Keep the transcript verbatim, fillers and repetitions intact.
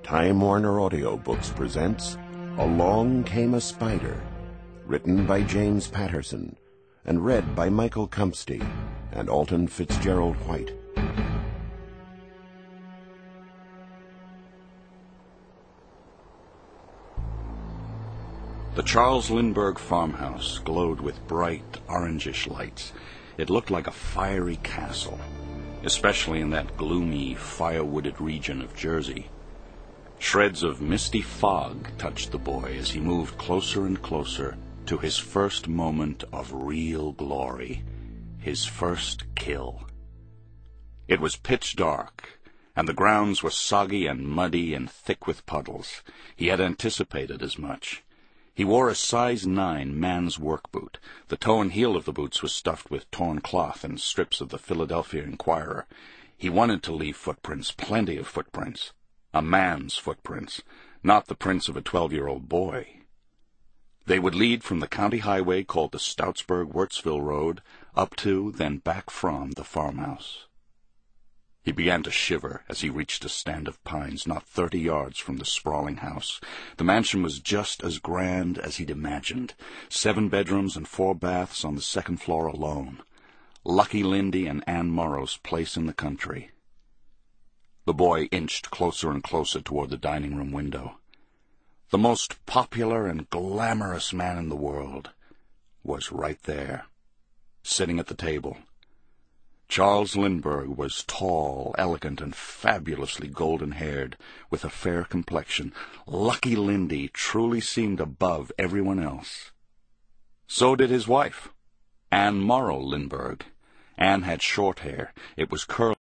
Time Warner Audiobooks presents Along Came a Spider, written by James Patterson and read by Michael Cumpsty and Alton Fitzgerald White. The Charles Lindbergh farmhouse glowed with bright, orangish lights. It looked like a fiery castle, especially in that gloomy, fire-wooded region of Jersey. Shreds of misty fog touched the boy as he moved closer and closer to his first moment of real glory, his first kill. It was pitch dark, and the grounds were soggy and muddy and thick with puddles. He had anticipated as much. He wore a size nine man's work boot. The toe and heel of the boots was stuffed with torn cloth and strips of the Philadelphia Inquirer. He wanted to leave footprints, plenty of footprints. A man's footprints, not the prints of a twelve-year-old boy. They would lead from the county highway called the Stoutsburg-Wurtsville Road up to, then back from, the farmhouse. He began to shiver as he reached a stand of pines not thirty yards from the sprawling house. The mansion was just as grand as he'd imagined. Seven bedrooms and four baths on the second floor alone. Lucky Lindy and Anne Morrow's place in the country. The boy inched closer and closer toward the dining room window. The most popular and glamorous man in the world was right there, sitting at the table. Charles Lindbergh was tall, elegant, and fabulously golden-haired, with a fair complexion. Lucky Lindy truly seemed above everyone else. So did his wife, Anne Morrow Lindbergh. Anne had short hair. It was curly.